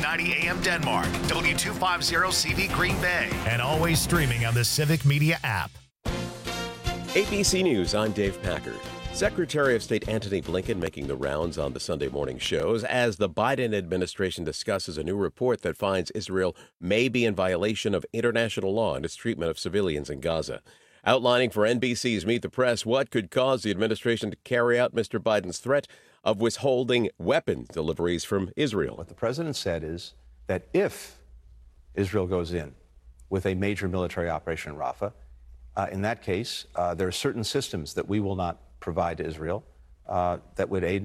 1490 AM Denmark, W250CV Green Bay, and always streaming on the Civic Media app. ABC News, I'm Dave Packard. Secretary of State Antony Blinken making the rounds on the Sunday morning shows as the Biden administration discusses a new report that finds Israel may be in violation of international law in its treatment of civilians in Gaza. Outlining for NBC's Meet the Press what could cause the administration to carry out Mr. Biden's threat of withholding weapons deliveries from Israel. What the president said is that if Israel goes in with a major military operation in Rafah, in that case, there are certain systems that we will not provide to Israel that would aid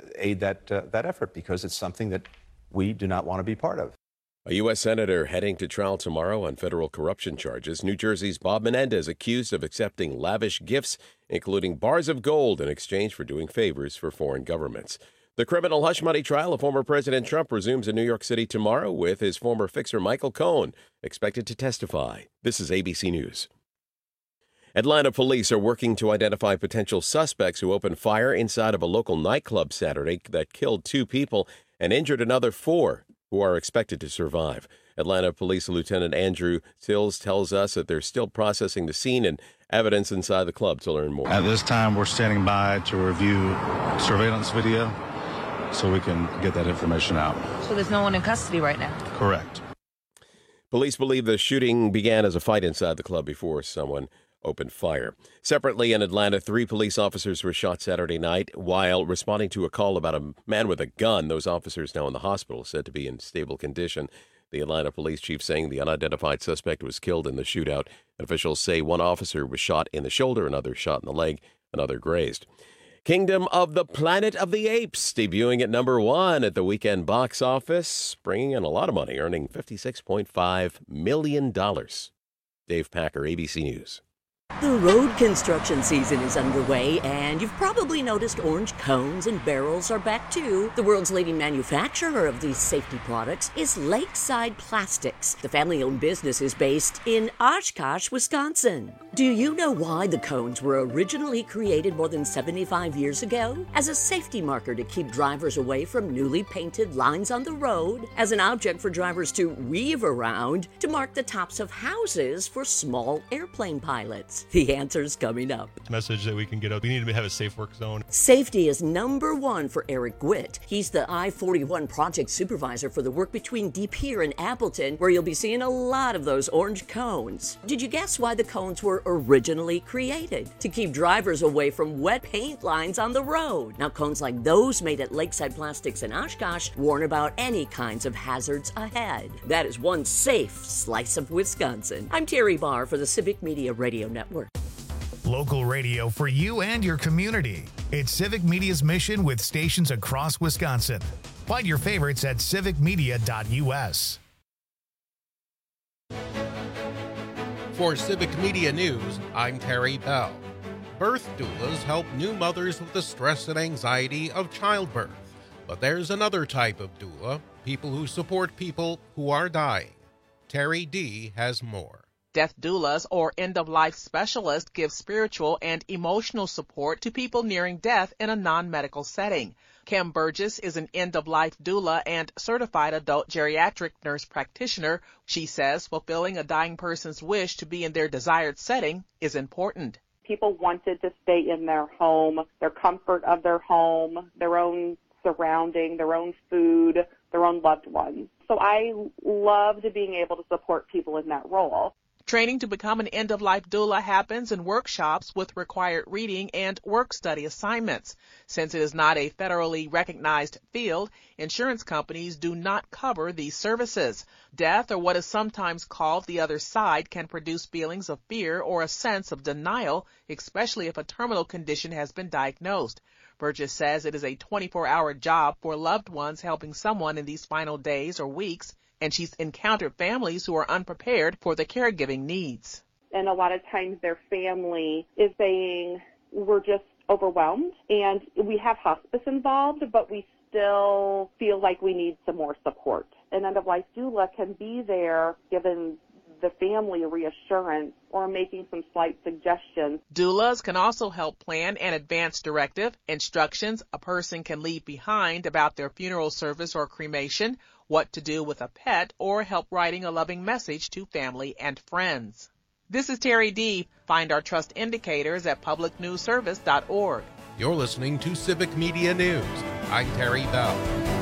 that effort, because it's something that we do not want to be part of. A U.S. Senator heading to trial tomorrow on federal corruption charges. New Jersey's Bob Menendez accused of accepting lavish gifts, including bars of gold, in exchange for doing favors for foreign governments. The criminal hush money trial of former President Trump resumes in New York City tomorrow, with his former fixer Michael Cohen expected to testify. This is ABC News. Atlanta police are working to identify potential suspects who opened fire inside of a local nightclub Saturday that killed 2 people and injured another 4 who are expected to survive. Atlanta Police Lieutenant Andrew Sills tells us that they're still processing the scene and evidence inside the club to learn more. At this time, we're standing by to review surveillance video so we can get that information out. So there's no one in custody right now? Correct. Police believe the shooting began as a fight inside the club before someone opened fire. Separately in Atlanta, 3 police officers were shot Saturday night while responding to a call about a man with a gun. Those officers now in the hospital, said to be in stable condition. The Atlanta police chief saying the unidentified suspect was killed in the shootout. Officials say one officer was shot in the shoulder, another shot in the leg, another grazed. Kingdom of the Planet of the Apes debuting at number 1 at the weekend box office, bringing in a lot of money, earning $56.5 million. Dave Packer, ABC News. The road construction season is underway, and you've probably noticed orange cones and barrels are back too. The world's leading manufacturer of these safety products is Lakeside Plastics. The family-owned business is based in Oshkosh, Wisconsin. Do you know why the cones were originally created more than 75 years ago? As a safety marker to keep drivers away from newly painted lines on the road, as an object for drivers to weave around, to mark the tops of houses for small airplane pilots. The answer's coming up. Message that we can get out. We need to have a safe work zone. Safety is number 1 for Eric Gwitt. He's the I-41 project supervisor for the work between De Pere and Appleton, where you'll be seeing a lot of those orange cones. Did you guess why the cones were originally created? To keep drivers away from wet paint lines on the road. Now, cones like those made at Lakeside Plastics in Oshkosh warn about any kinds of hazards ahead. That is one safe slice of Wisconsin. I'm Terry Barr for the Civic Media Radio Network. Local radio for you and your community. It's Civic Media's mission with stations across Wisconsin. Find your favorites at civicmedia.us. For Civic Media News, I'm Terry Bell. Birth doulas help new mothers with the stress and anxiety of childbirth. But there's another type of doula, people who support people who are dying. Terry D. has more. Death doulas, or end-of-life specialists, give spiritual and emotional support to people nearing death in a non-medical setting. Kim Burgess is an end-of-life doula and certified adult geriatric nurse practitioner. She says fulfilling a dying person's wish to be in their desired setting is important. People wanted to stay in their home, their comfort of their home, their own surrounding, their own food, their own loved ones. So I loved being able to support people in that role. Training to become an end-of-life doula happens in workshops with required reading and work-study assignments. Since it is not a federally recognized field, insurance companies do not cover these services. Death, or what is sometimes called the other side, can produce feelings of fear or a sense of denial, especially if a terminal condition has been diagnosed. Burgess says it is a 24-hour job for loved ones helping someone in these final days or weeks, and she's encountered families who are unprepared for the caregiving needs. And a lot of times their family is saying, we're just overwhelmed, and we have hospice involved, but we still feel like we need some more support. An end-of-life doula can be there giving the family reassurance or making some slight suggestions. Doulas can also help plan an advance directive, instructions a person can leave behind about their funeral service or cremation, what to do with a pet, or help writing a loving message to family and friends. This is Terry D. Find our trust indicators at publicnewsservice.org. You're listening to Civic Media News. I'm Terry Bell.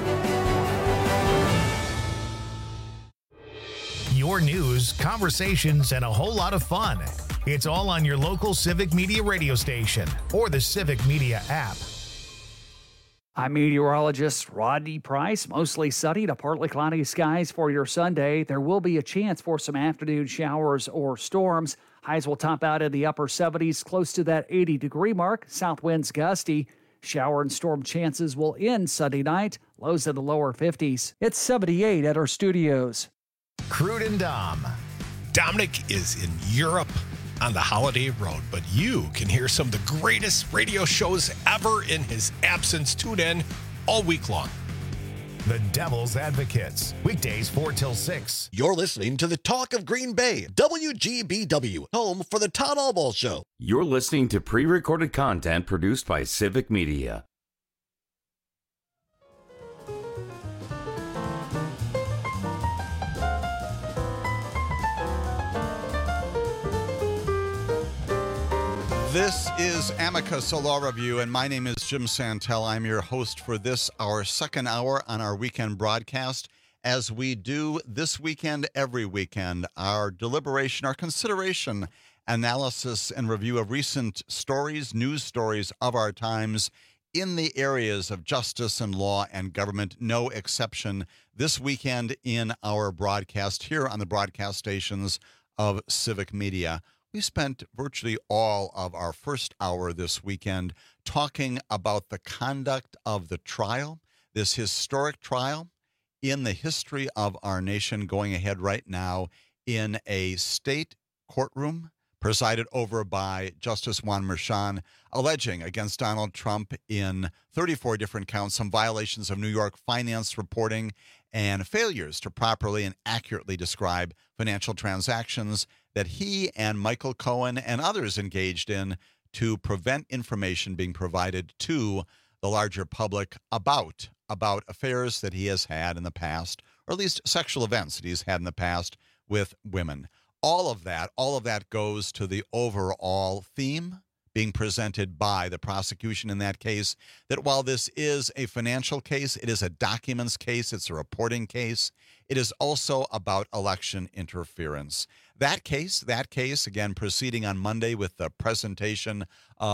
Your news, conversations, and a whole lot of fun. It's all on your local Civic Media radio station or the Civic Media app. I'm meteorologist Rodney Price. Mostly sunny to partly cloudy skies for your Sunday. There will be a chance for some afternoon showers or storms. Highs will top out in the upper 70s, close to that 80-degree mark. South winds gusty. Shower and storm chances will end Sunday night. Lows in the lower 50s. It's 78 at our studios. Crude and Dom. Dominic is in Europe on the holiday road, but you can hear some of the greatest radio shows ever in his absence. Tune in all week long. The Devil's Advocates, weekdays 4 till 6. You're listening to the Talk of Green Bay, WGBW, home for the Todd Albaugh Show. You're listening to pre-recorded content produced by Civic Media. This is Amicus, a law review, and my name is Jim Santel. I'm your host for this, our second hour on our weekend broadcast. As we do this weekend, every weekend, our deliberation, our consideration, analysis, and review of recent stories, news stories of our times in the areas of justice and law and government, no exception this weekend in our broadcast here on the broadcast stations of Civic Media. We spent virtually all of our first hour this weekend talking about the conduct of the trial, this historic trial in the history of our nation going ahead right now in a state courtroom presided over by Justice Juan Merchan, alleging against Donald Trump in 34 different counts some violations of New York finance reporting and failures to properly and accurately describe financial transactions that he and Michael Cohen and others engaged in to prevent information being provided to the larger public about affairs that he has had in the past, or at least sexual events that he's had in the past with women. All of that goes to the overall theme being presented by the prosecution in that case, that while this is a financial case, it is a documents case, it's a reporting case, it is also about election interference. That case, again, proceeding on Monday with the presentation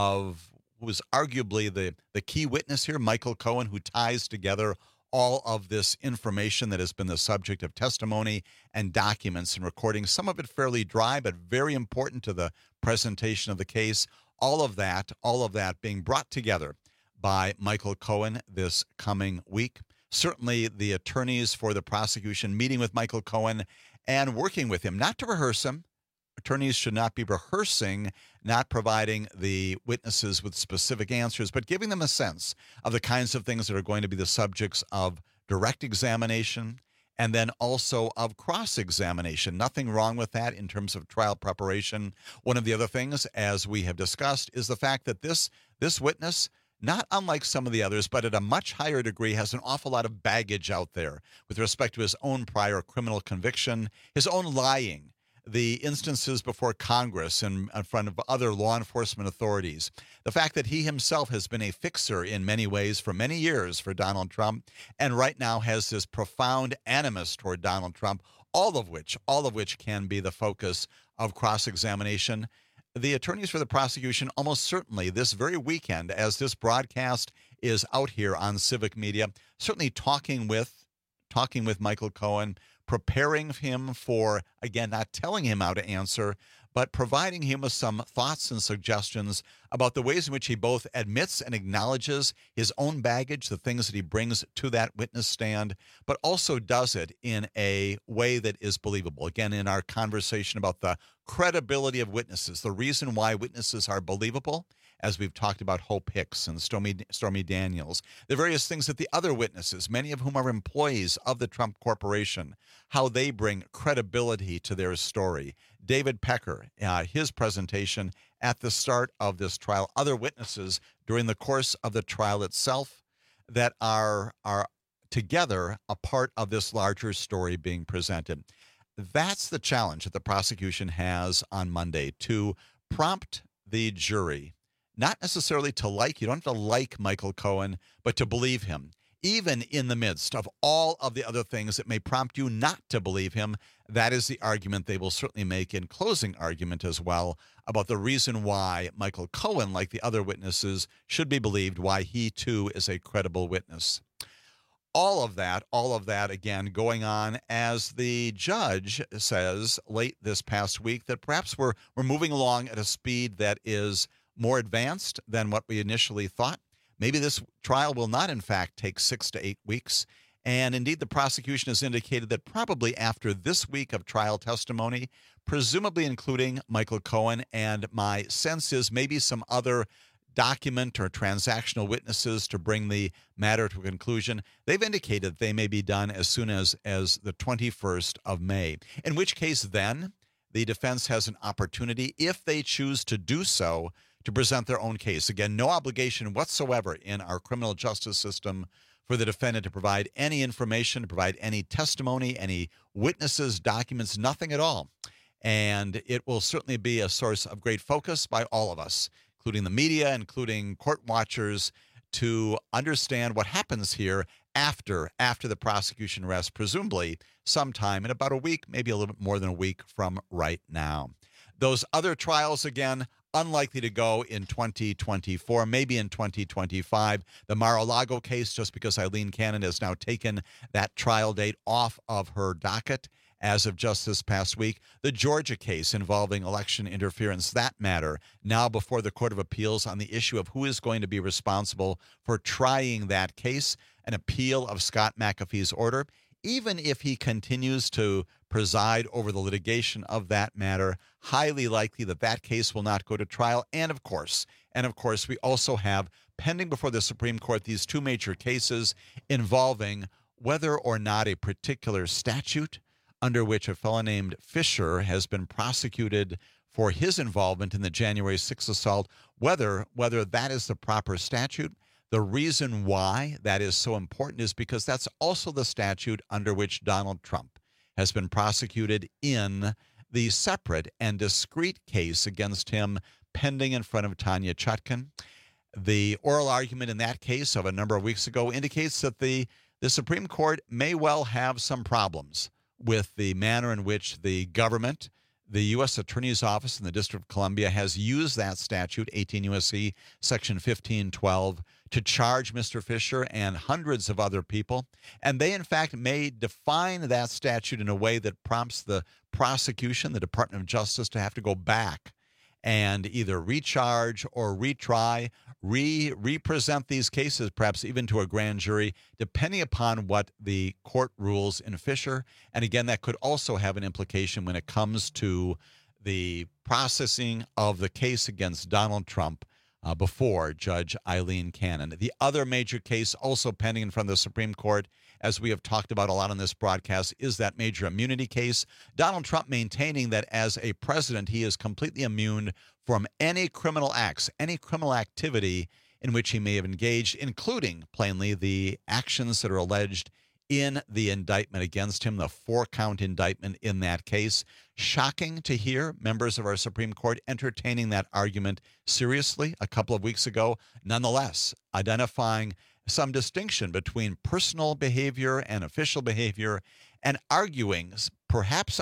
of who was arguably the key witness here, Michael Cohen, who ties together all of this information that has been the subject of testimony and documents and recordings, some of it fairly dry, but very important to the presentation of the case. All of that being brought together by Michael Cohen this coming week. Certainly the attorneys for the prosecution meeting with Michael Cohen and working with him, not to rehearse him. Attorneys should not be rehearsing, not providing the witnesses with specific answers, but giving them a sense of the kinds of things that are going to be the subjects of direct examination and then also of cross-examination. Nothing wrong with that in terms of trial preparation. One of the other things, as we have discussed, is the fact that this witness, not unlike some of the others, but at a much higher degree, has an awful lot of baggage out there with respect to his own prior criminal conviction, his own lying, the instances before Congress and in front of other law enforcement authorities, the fact that he himself has been a fixer in many ways for many years for Donald Trump, and right now has this profound animus toward Donald Trump, all of which can be the focus of cross-examination. The attorneys for the prosecution almost certainly this very weekend, as this broadcast is out here on Civic Media, certainly talking with Michael Cohen, preparing him for, again, not telling him how to answer, but providing him with some thoughts and suggestions about the ways in which he both admits and acknowledges his own baggage, the things that he brings to that witness stand, but also does it in a way that is believable. Again, in our conversation about the credibility of witnesses, the reason why witnesses are believable, as we've talked about Hope Hicks and Stormy Daniels, the various things that the other witnesses, many of whom are employees of the Trump Corporation, how they bring credibility to their story. David Pecker, his presentation at the start of this trial, other witnesses during the course of the trial itself that are together a part of this larger story being presented. That's the challenge that the prosecution has on Monday, to prompt the jury, not necessarily to like, you don't have to like Michael Cohen, but to believe him, even in the midst of all of the other things that may prompt you not to believe him. That is the argument they will certainly make in closing argument as well, about the reason why Michael Cohen, like the other witnesses, should be believed, why he too is a credible witness. All of that, again, going on as the judge says late this past week that perhaps we're moving along at a speed that is more advanced than what we initially thought. Maybe this trial will not, in fact, take 6 to 8 weeks. And indeed, the prosecution has indicated that probably after this week of trial testimony, presumably including Michael Cohen, and my sense is maybe some other document or transactional witnesses to bring the matter to a conclusion, they've indicated they may be done as soon as the 21st of May, in which case then the defense has an opportunity, if they choose to do so, to present their own case. Again, no obligation whatsoever in our criminal justice system for the defendant to provide any information, to provide any testimony, any witnesses, documents, nothing at all. And it will certainly be a source of great focus by all of us, including the media, including court watchers, to understand what happens here after the prosecution rests, presumably sometime in about a week, maybe a little bit more than a week from right now. Those other trials, again, unlikely to go in 2024, maybe in 2025. The Mar-a-Lago case, just because Eileen Cannon has now taken that trial date off of her docket as of just this past week. The Georgia case involving election interference, that matter, now before the Court of Appeals on the issue of who is going to be responsible for trying that case, an appeal of Scott McAfee's order. Even if he continues to preside over the litigation of that matter, highly likely that that case will not go to trial. And of course, we also have pending before the Supreme Court these two major cases involving whether or not a particular statute under which a fellow named Fisher has been prosecuted for his involvement in the January 6th assault, whether that is the proper statute. The reason why that is so important is because that's also the statute under which Donald Trump has been prosecuted in the separate and discrete case against him pending in front of Tanya Chutkan. The oral argument in that case of a number of weeks ago indicates that the Supreme Court may well have some problems with the manner in which the government, the U.S. Attorney's Office in the District of Columbia, has used that statute, 18 U.S.C. Section 1512, to charge Mr. Fisher and hundreds of other people. And they, in fact, may define that statute in a way that prompts the prosecution, the Department of Justice, to have to go back and either recharge or retry, represent these cases, perhaps even to a grand jury, depending upon what the court rules in Fisher. And again, that could also have an implication when it comes to the processing of the case against Donald Trump before Judge Eileen Cannon. The other major case also pending in front of the Supreme Court, as we have talked about a lot on this broadcast, is that major immunity case. Donald Trump maintaining that as a president, he is completely immune from any criminal acts, any criminal activity in which he may have engaged, including, plainly, the actions that are alleged in the indictment against him, the 4-count indictment in that case. Shocking to hear members of our Supreme Court entertaining that argument seriously a couple of weeks ago. Nonetheless, identifying some distinction between personal behavior and official behavior, and perhaps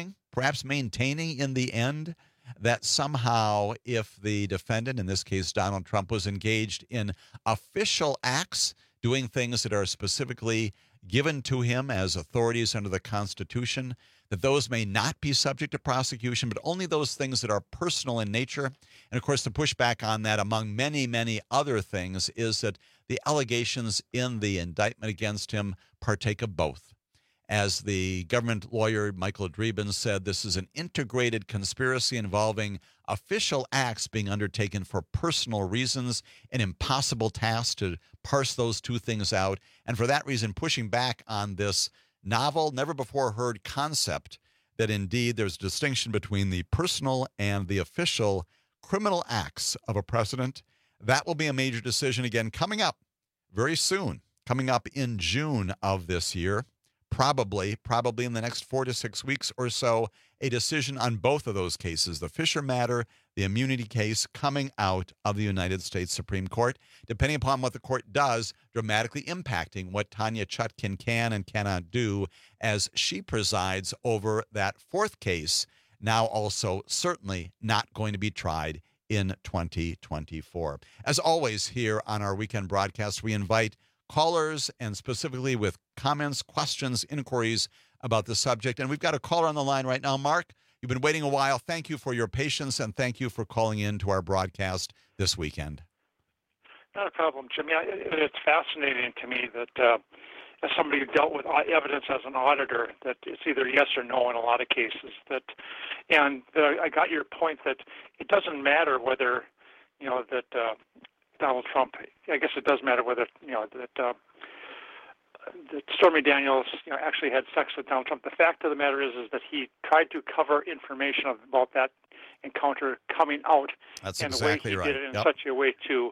maintaining in the end that somehow if the defendant, in this case Donald Trump, was engaged in official acts, doing things that are specifically given to him as authorities under the Constitution, that those may not be subject to prosecution, but only those things that are personal in nature. And of course, the pushback on that, among many, many other things, is that the allegations in the indictment against him partake of both. As the government lawyer Michael Dreeben said, this is an integrated conspiracy involving official acts being undertaken for personal reasons, an impossible task to parse those two things out. And for that reason, pushing back on this novel, never-before-heard concept that indeed there's a distinction between the personal and the official criminal acts of a president. That will be a major decision again coming up very soon coming up in June of this year, probably in the next 4 to 6 weeks or so, a decision on both of those cases, the Fisher matter, the immunity case, coming out of the United States Supreme Court, depending upon what the court does, dramatically impacting what Tanya Chutkan can and cannot do as she presides over that fourth case, now also certainly not going to be tried in 2024. As always, here on our weekend broadcast, we invite callers, and specifically with comments, questions, inquiries about the subject. And we've got a caller on the line right now. Mark, you've been waiting a while. Thank you for your patience, and thank you for calling in to our broadcast this weekend. Not a problem, Jimmy. It's fascinating to me that as somebody who dealt with evidence as an auditor, that it's either yes or no in a lot of cases. I got your point that it doesn't matter whether, that Donald Trump, I guess it does matter whether, that Stormy Daniels, actually had sex with Donald Trump. The fact of the matter is that he tried to cover information about that encounter coming out. That's and exactly the way he did it in Yep. such a way to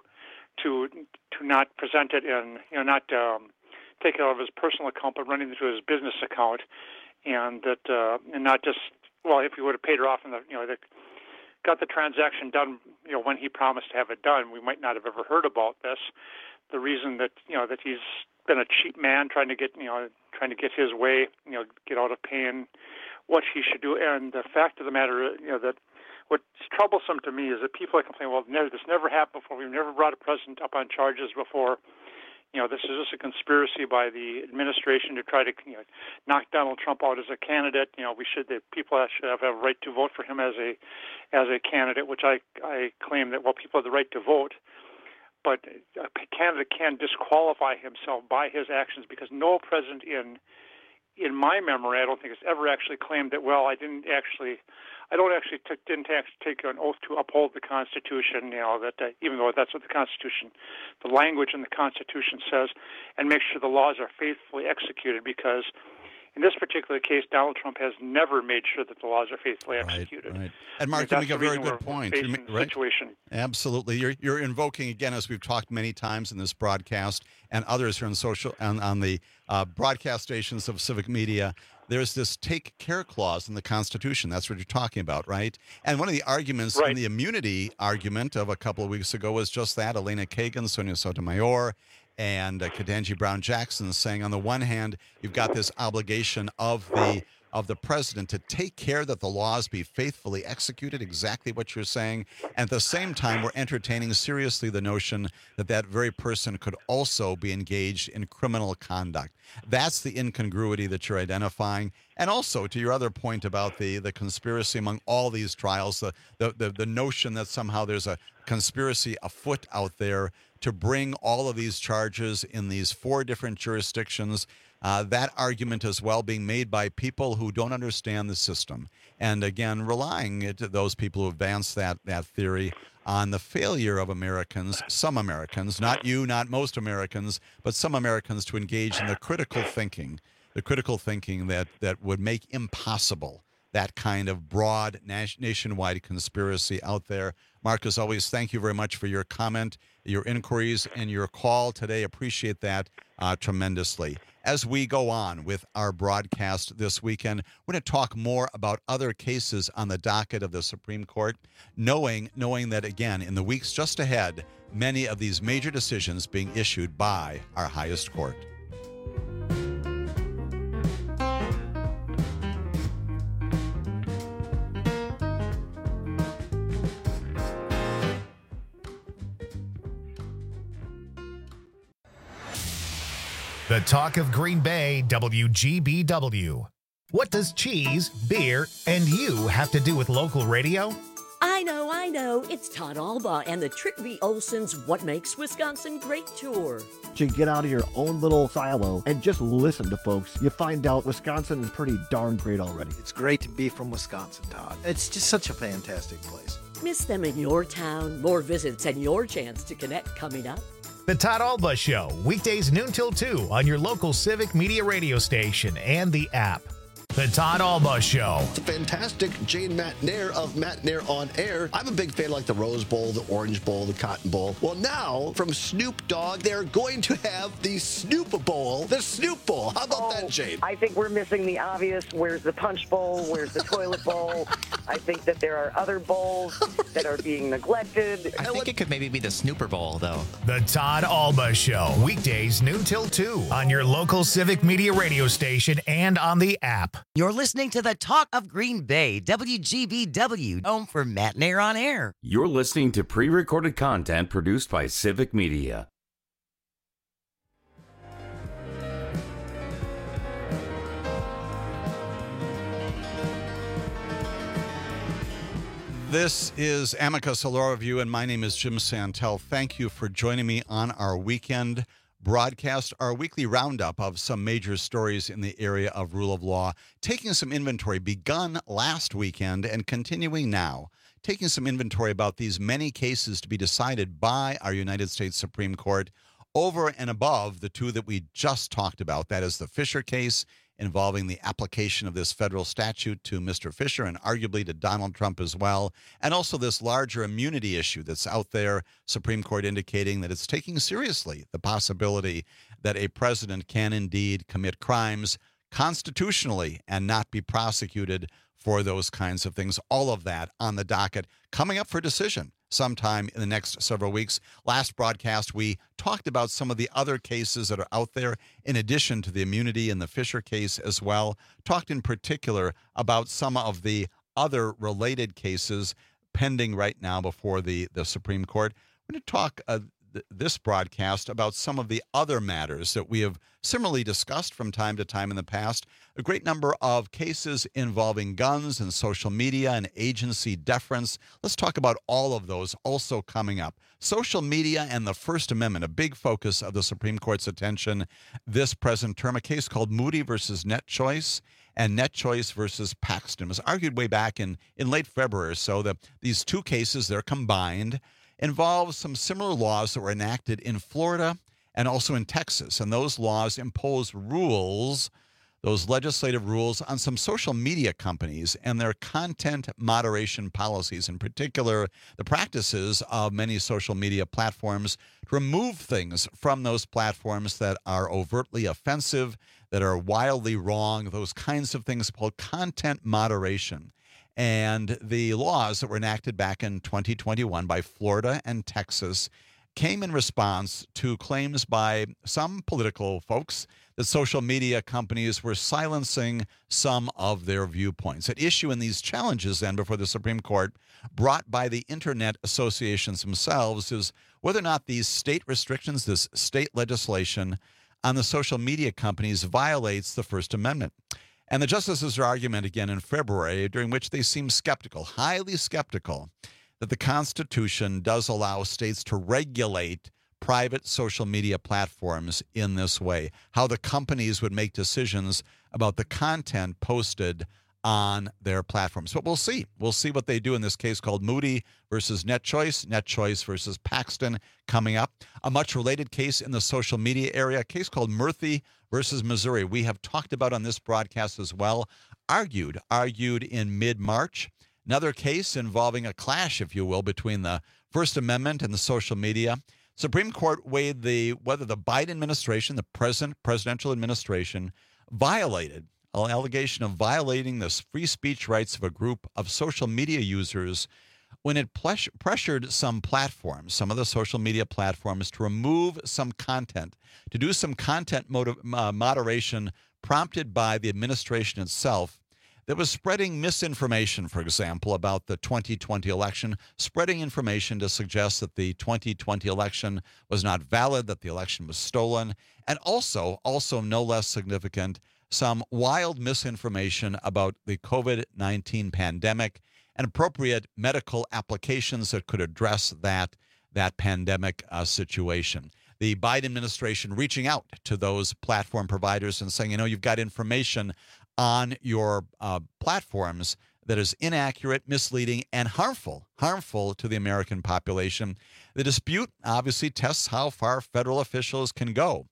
not present it in, not take it out of his personal account, but running it into his business account, and that and not just, well, if he would have paid her off and got the transaction done, when he promised to have it done, we might not have ever heard about this. The reason that that he's been a cheap man trying to get his way, get out of paying what he should do. And the fact of the matter, that what's troublesome to me is that people are complaining, well, this never happened before. We've never brought a president up on charges before. This is just a conspiracy by the administration to try to knock Donald Trump out as a candidate. People should have a right to vote for him as a candidate, which I claim that, well, people have the right to vote. But a candidate can disqualify himself by his actions, because no president in my memory, I don't think, has ever actually claimed that, well, I didn't actually take an oath to uphold the Constitution, that even though that's what the language in the Constitution says, and make sure the laws are faithfully executed, because in this particular case, Donald Trump has never made sure that the laws are faithfully executed. Right. And Mark, you make a very good point. Situation. Absolutely. You're invoking, again, as we've talked many times in this broadcast and others here on the broadcast stations of Civic Media, there's this take care clause in the Constitution. That's what you're talking about, right? And one of the arguments in the immunity argument of a couple of weeks ago was just that. Elena Kagan, Sonia Sotomayor, and Ketanji Brown Jackson saying, on the one hand, you've got this obligation of the president to take care that the laws be faithfully executed, exactly what you're saying. And at the same time, we're entertaining seriously the notion that that very person could also be engaged in criminal conduct. That's the incongruity that you're identifying. And also, to your other point about the conspiracy among all these trials, the notion that somehow there's a conspiracy afoot out there to bring all of these charges in these 4 different jurisdictions, that argument as well being made by people who don't understand the system. And again, relying those people who advance that theory on the failure of Americans, some Americans, not you, not most Americans, but some Americans, to engage in the critical thinking that would make impossible that kind of broad nationwide conspiracy out there. Mark, as always, thank you very much for your comment, your inquiries, and your call today. Appreciate that tremendously. As we go on with our broadcast this weekend, we're going to talk more about other cases on the docket of the Supreme Court, knowing that, again, in the weeks just ahead, many of these major decisions being issued by our highest court. The talk of Green Bay, WGBW. What does cheese, beer, and you have to do with local radio? I know. It's Todd Alba and the Trick V. Olson's What Makes Wisconsin Great tour. To get out of your own little silo and just listen to folks, you find out Wisconsin is pretty darn great already. It's great to be from Wisconsin, Todd. It's just such a fantastic place. Miss them in your town? More visits and your chance to connect coming up. The Todd Alba Show, weekdays noon till 2 on your local Civic Media radio station and the app. The Todd Alba Show. The fantastic Jane Matt Nair of Matt Nair on Air. I'm a big fan like the Rose Bowl, the Orange Bowl, the Cotton Bowl. Well, now, from Snoop Dogg, they're going to have the Snoop Bowl, the Snoop Bowl. How about that, Jane? I think we're missing the obvious. Where's the Punch Bowl? Where's the Toilet Bowl? I think that there are other bowls that are being neglected. I think it could maybe be the Snooper Bowl, though. The Todd Alba Show. Weekdays noon till 2 on your local Civic Media radio station and on the app. You're listening to the Talk of Green Bay, WGBW, home for Matt Nair on Air. You're listening to pre-recorded content produced by Civic Media. This is Amicus Law Review, and my name is Jim Santel. Thank you for joining me on our weekend broadcast, our weekly roundup of some major stories in the area of rule of law, taking some inventory begun last weekend and continuing now, taking some inventory about these many cases to be decided by our United States Supreme Court over and above the two that we just talked about. That is the Fisher case involving the application of this federal statute to Mr. Fisher and arguably to Donald Trump as well, and also this larger immunity issue that's out there, Supreme Court indicating that it's taking seriously the possibility that a president can indeed commit crimes constitutionally and not be prosecuted for those kinds of things. All of that on the docket coming up for decision sometime in the next several weeks. Last broadcast, we talked about some of the other cases that are out there in addition to the immunity in the Fisher case as well. Talked in particular about some of the other related cases pending right now before the Supreme Court. We're going to talk this broadcast about some of the other matters that we have similarly discussed from time to time in the past. A great number of cases involving guns and social media and agency deference. Let's talk about all of those also coming up. Social media and the First Amendment, a big focus of the Supreme Court's attention this present term. A case called Moody versus NetChoice and NetChoice versus Paxton. It was argued way back in late February or so that these two cases, they're combined, involves some similar laws that were enacted in Florida and also in Texas. And those laws impose rules, those legislative rules, on some social media companies and their content moderation policies, in particular, the practices of many social media platforms to remove things from those platforms that are overtly offensive, that are wildly wrong, those kinds of things called content moderation. And the laws that were enacted back in 2021 by Florida and Texas came in response to claims by some political folks that social media companies were silencing some of their viewpoints. At issue in these challenges then before the Supreme Court, brought by the internet associations themselves, is whether or not these state restrictions, this state legislation on the social media companies violates the First Amendment. And the justices' argument again in February, during which they seem skeptical, highly skeptical, that the Constitution does allow states to regulate private social media platforms in this way, how the companies would make decisions about the content posted on their platforms. But we'll see. We'll see what they do in this case called Moody versus NetChoice, NetChoice versus Paxton coming up. A much related case in the social media area, a case called Murphy versus Missouri. We have talked about on this broadcast as well, argued in mid-March. Another case involving a clash, if you will, between the First Amendment and the social media. Supreme Court weighed whether the Biden administration, the presidential administration, violated an allegation of violating the free speech rights of a group of social media users when it pressured some platforms, some of the social media platforms, to remove some content, to do some content moderation prompted by the administration itself that was spreading misinformation, for example, about the 2020 election, spreading information to suggest that the 2020 election was not valid, that the election was stolen, and also no less significant, some wild misinformation about the COVID-19 pandemic and appropriate medical applications that could address that pandemic situation. The Biden administration reaching out to those platform providers and saying, you've got information on your platforms that is inaccurate, misleading, and harmful to the American population. The dispute obviously tests how far federal officials can go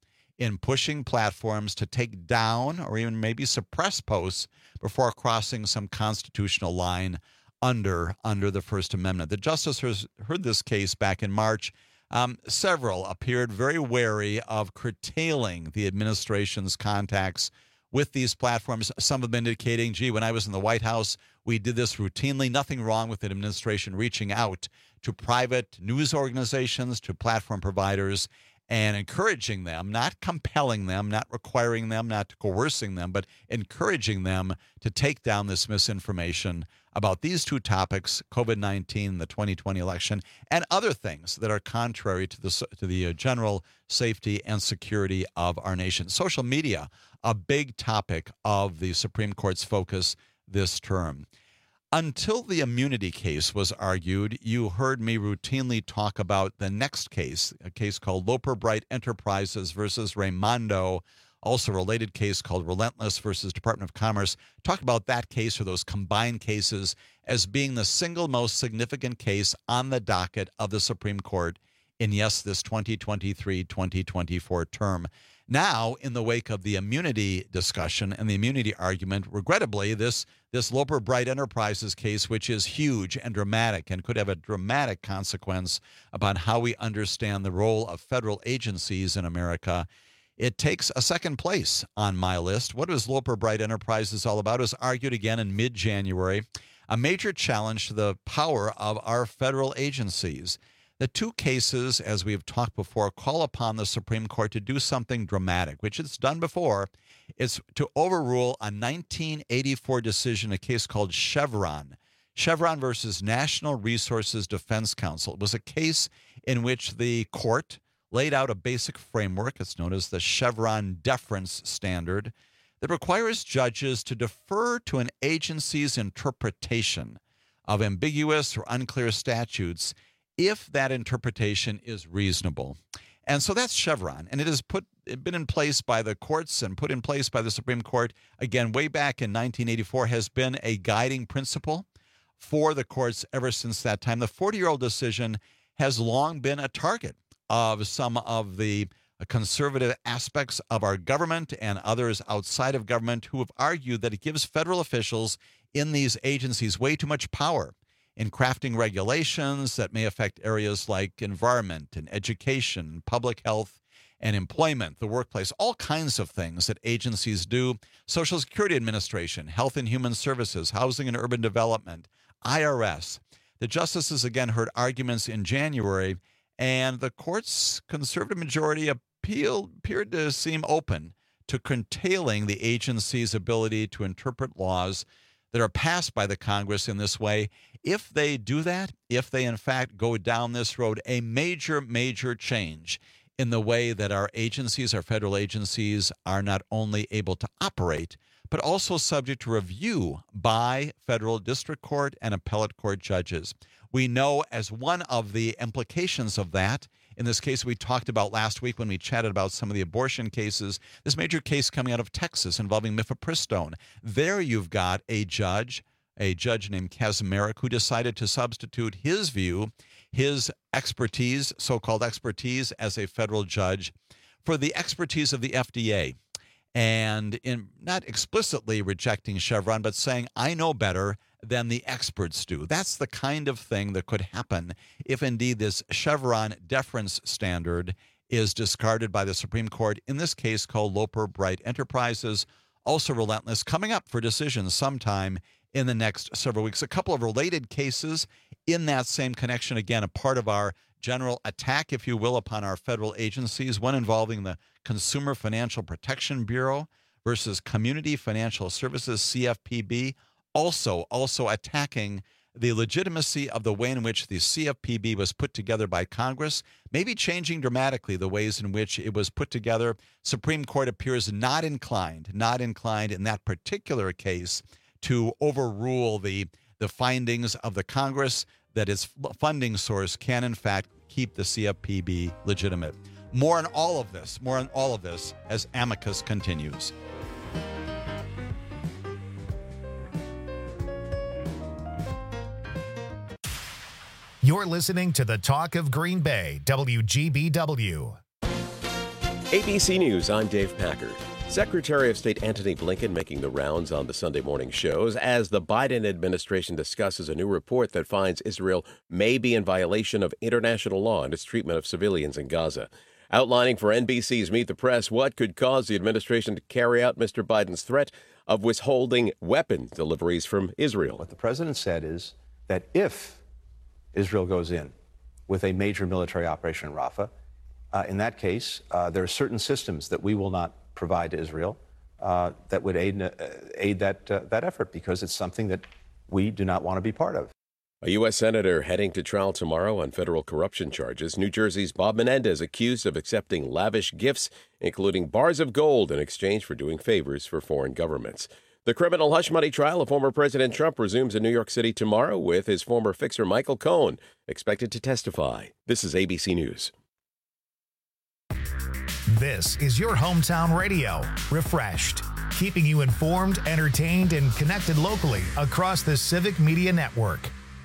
in pushing platforms to take down or even maybe suppress posts before crossing some constitutional line under the First Amendment. The justices heard this case back in March. Several appeared very wary of curtailing the administration's contacts with these platforms. Some of them indicating, gee, when I was in the White House, we did this routinely. Nothing wrong with the administration reaching out to private news organizations, to platform providers, and encouraging them, not compelling them, not requiring them, not coercing them, but encouraging them to take down this misinformation about these two topics, COVID-19, the 2020 election, and other things that are contrary to the general safety and security of our nation. Social media, a big topic of the Supreme Court's focus this term. Until the immunity case was argued, you heard me routinely talk about the next case, a case called Loper Bright Enterprises versus Raimondo, also a related case called Relentless versus Department of Commerce. Talk about that case or those combined cases as being the single most significant case on the docket of the Supreme Court in, yes, this 2023-2024 term. Now, in the wake of the immunity discussion and the immunity argument, regrettably, this Loper Bright Enterprises case, which is huge and dramatic and could have a dramatic consequence upon how we understand the role of federal agencies in America, it takes a second place on my list. What is Loper Bright Enterprises all about? It was argued again in mid-January, a major challenge to the power of our federal agencies. The two cases, as we've talked before, call upon the Supreme Court to do something dramatic, which it's done before. It's to overrule a 1984 decision, a case called Chevron. Chevron versus National Resources Defense Council. It was a case in which the court laid out a basic framework. It's known as the Chevron deference standard that requires judges to defer to an agency's interpretation of ambiguous or unclear statutes if that interpretation is reasonable. And so that's Chevron. And it has been in place by the courts and put in place by the Supreme Court, again, way back in 1984, has been a guiding principle for the courts ever since that time. The 40-year-old decision has long been a target of some of the conservative aspects of our government and others outside of government who have argued that it gives federal officials in these agencies way too much power in crafting regulations that may affect areas like environment and education, public health and employment, the workplace, all kinds of things that agencies do. Social Security Administration, Health and Human Services, Housing and Urban Development, IRS. The justices again heard arguments in January, and the court's conservative majority appeared to seem open to curtailing the agency's ability to interpret laws that are passed by the Congress in this way. If they do that, if they in fact go down this road, a major, major change in the way that our agencies, our federal agencies, are not only able to operate, but also subject to review by federal district court and appellate court judges. We know as one of the implications of that, in this case we talked about last week when we chatted about some of the abortion cases, this major case coming out of Texas involving mifepristone. There you've got a judge named Kaczmarek, who decided to substitute his view, his expertise, so-called expertise as a federal judge, for the expertise of the FDA. And in not explicitly rejecting Chevron, but saying, I know better than the experts do. That's the kind of thing that could happen if indeed this Chevron deference standard is discarded by the Supreme Court, in this case called Loper Bright Enterprises, also Relentless, coming up for decision sometime in the next several weeks. A couple of related cases in that same connection, again, a part of our general attack, if you will, upon our federal agencies, one involving the Consumer Financial Protection Bureau versus Community Financial Services, CFPB, also attacking the legitimacy of the way in which the CFPB was put together by Congress, maybe changing dramatically the ways in which it was put together. Supreme Court appears not inclined in that particular case to overrule the findings of the Congress that its funding source can, in fact, keep the CFPB legitimate. More on all of this as Amicus continues. You're listening to the Talk of Green Bay, WGBW. ABC News, I'm Dave Packard. Secretary of State Antony Blinken making the rounds on the Sunday morning shows as the Biden administration discusses a new report that finds Israel may be in violation of international law in its treatment of civilians in Gaza. Outlining for NBC's Meet the Press what could cause the administration to carry out Mr. Biden's threat of withholding weapon deliveries from Israel. What the president said is that if Israel goes in with a major military operation in Rafah, in that case, there are certain systems that we will not provide to Israel that would aid that effort, because it's something that we do not want to be part of. A U.S. Senator heading to trial tomorrow on federal corruption charges. New Jersey's Bob Menendez accused of accepting lavish gifts, including bars of gold, in exchange for doing favors for foreign governments. The criminal hush money trial of former President Trump resumes in New York City tomorrow, with his former fixer Michael Cohen expected to testify. This is ABC News. This is your hometown radio, Refreshed, keeping you informed, entertained, and connected locally across the Civic Media Network.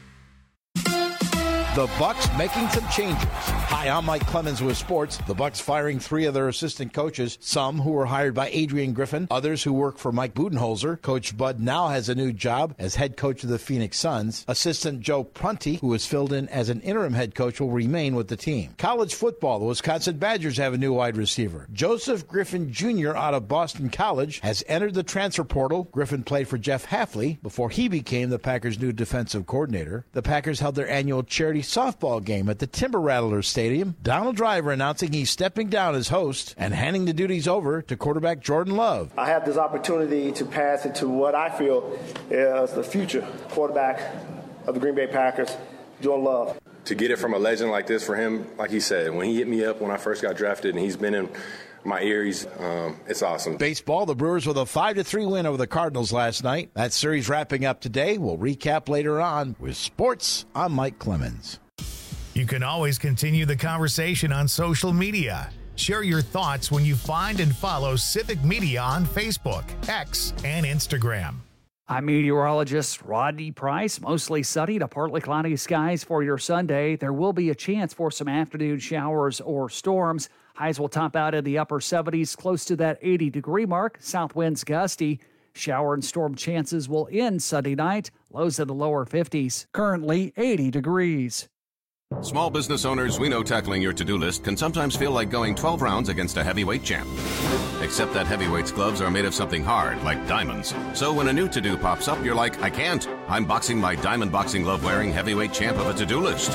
The Bucs making some changes. Hi, I'm Mike Clemens with sports. The Bucs firing 3 of their assistant coaches, some who were hired by Adrian Griffin, others who work for Mike Budenholzer. Coach Bud now has a new job as head coach of the Phoenix Suns. Assistant Joe Prunty, who was filled in as an interim head coach, will remain with the team. College football, the Wisconsin Badgers have a new wide receiver. Joseph Griffin Jr. out of Boston College has entered the transfer portal. Griffin played for Jeff Hafley before he became the Packers' new defensive coordinator. The Packers held their annual charity softball game at the Timber Rattlers Stadium. Donald Driver announcing he's stepping down as host and handing the duties over to quarterback Jordan Love. I have this opportunity to pass it to what I feel is the future quarterback of the Green Bay Packers, Jordan Love. To get it from a legend like this for him, like he said, when he hit me up when I first got drafted, and he's been in my ears, it's awesome. Baseball, the Brewers with a 5-3 win over the Cardinals last night. That series wrapping up today. We'll recap later on. With sports, I'm Mike Clemens. You can always continue the conversation on social media. Share your thoughts when you find and follow Civic Media on Facebook, X, and Instagram. I'm meteorologist Rodney Price. Mostly sunny to partly cloudy skies for your Sunday. There will be a chance for some afternoon showers or storms. Highs will top out in the upper 70s, close to that 80-degree mark. South winds gusty. Shower and storm chances will end Sunday night. Lows in the lower 50s. Currently 80 degrees. Small business owners, we know tackling your to-do list can sometimes feel like going 12 rounds against a heavyweight champ. Except that heavyweight's gloves are made of something hard, like diamonds. So when a new to-do pops up, you're like, I can't. I'm boxing my diamond boxing glove-wearing heavyweight champ of a to-do list.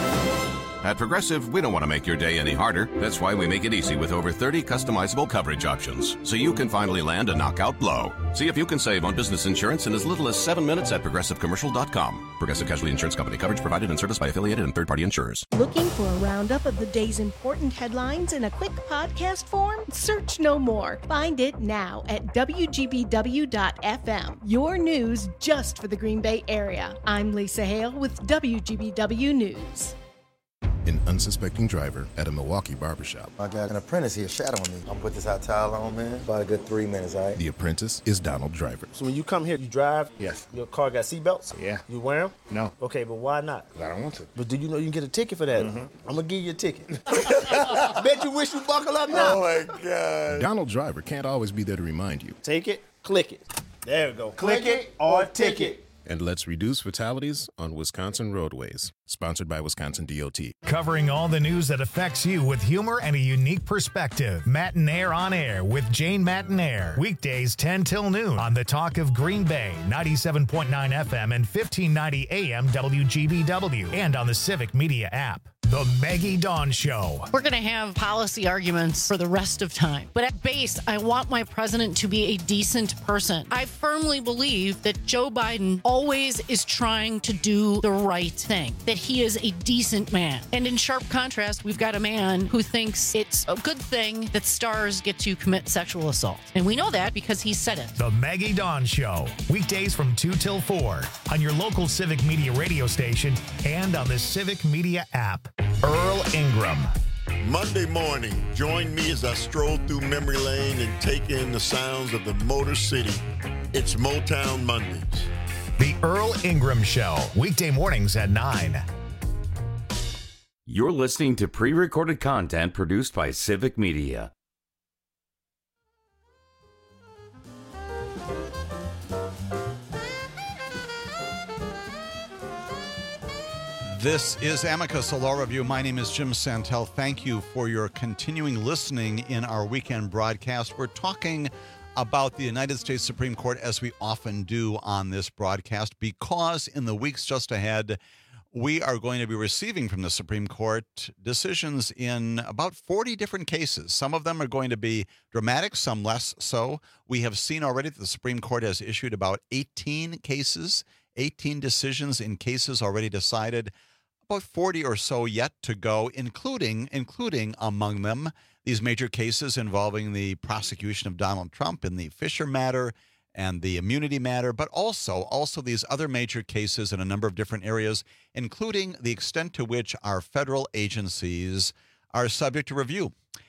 At Progressive, we don't want to make your day any harder. That's why we make it easy with over 30 customizable coverage options, so you can finally land a knockout blow. See if you can save on business insurance in as little as 7 minutes at ProgressiveCommercial.com. Progressive Casualty Insurance Company. Coverage provided and serviced by affiliated and third-party insurers. Looking for a roundup of the day's important headlines in a quick podcast form? Search no more. Find it now at WGBW.FM. Your news just for the Green Bay area. I'm Lisa Hale with WGBW News. An unsuspecting driver at a Milwaukee barbershop. I got an apprentice here shadowing me. I'm gonna put this hot towel on, man. About a good 3 minutes, all right? The apprentice is Donald Driver. So when you come here, you drive? Yes. Your car got seatbelts? Yeah. You wear them? No. Okay, but why not? I don't want to. But do you know you can get a ticket for that? I'm gonna give you a ticket. Bet you wish you buckle up now. Oh my God. Donald Driver can't always be there to remind you. Take it, click it. There we go. Click it or ticket. And let's reduce fatalities on Wisconsin roadways. Sponsored by Wisconsin DOT. Covering all the news that affects you with humor and a unique perspective. Mattinaire on Air with Jane Mattinaire. Weekdays 10 till noon on the Talk of Green Bay, 97.9 FM and 1590 AM WGBW, and on the Civic Media app. The Maggie Dawn Show. We're going to have policy arguments for the rest of time. But at base, I want my president to be a decent person. I firmly believe that Joe Biden always is trying to do the right thing, that he is a decent man. And in sharp contrast, we've got a man who thinks it's a good thing that stars get to commit sexual assault. And we know that because he said it. The Maggie Dawn Show. Weekdays from 2 till 4 on your local Civic Media radio station and on the Civic Media app. Earl Ingram. Monday morning, join me as I stroll through memory lane and take in the sounds of the Motor City. It's Motown Mondays. The Earl Ingram Show, weekday mornings at 9. You're listening to pre-recorded content produced by Civic Media. This is Amicus, a law review. My name is Jim Santel. Thank you for your continuing listening in our weekend broadcast. We're talking about the United States Supreme Court, as we often do on this broadcast, because in the weeks just ahead, we are going to be receiving from the Supreme Court decisions in about 40 different cases. Some of them are going to be dramatic, some less so. We have seen already that the Supreme Court has issued about 18 cases, 18 decisions in cases already decided, about 40 or so yet to go, including among them these major cases involving the prosecution of Donald Trump in the Fisher matter and the immunity matter, but also these other major cases in a number of different areas, including the extent to which our federal agencies are subject to review.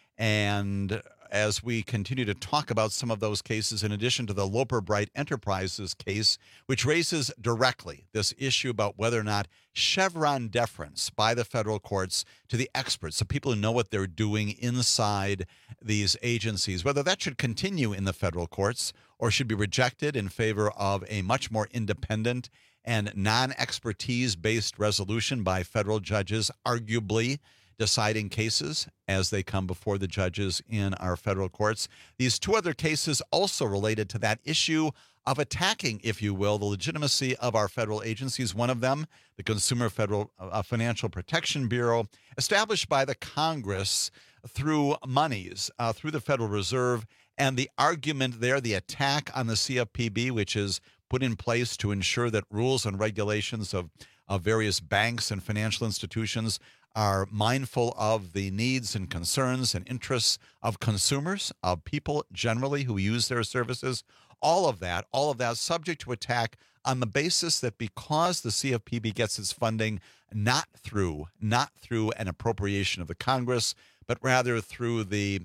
And as we continue to talk about some of those cases, in addition to the Loper Bright Enterprises case, which raises directly this issue about whether or not Chevron deference by the federal courts to the experts, the people who know what they're doing inside these agencies, whether that should continue in the federal courts or should be rejected in favor of a much more independent and non-expertise-based resolution by federal judges, arguably deciding cases as they come before the judges in our federal courts. These two other cases also related to that issue of attacking, if you will, the legitimacy of our federal agencies. One of them, the Consumer Financial Protection Bureau, established by the Congress through monies, through the Federal Reserve, and the argument there, the attack on the CFPB, which is put in place to ensure that rules and regulations of various banks and financial institutions are mindful of the needs and concerns and interests of consumers, of people generally who use their services. All of that subject to attack on the basis that because the CFPB gets its funding not through an appropriation of the Congress, but rather through the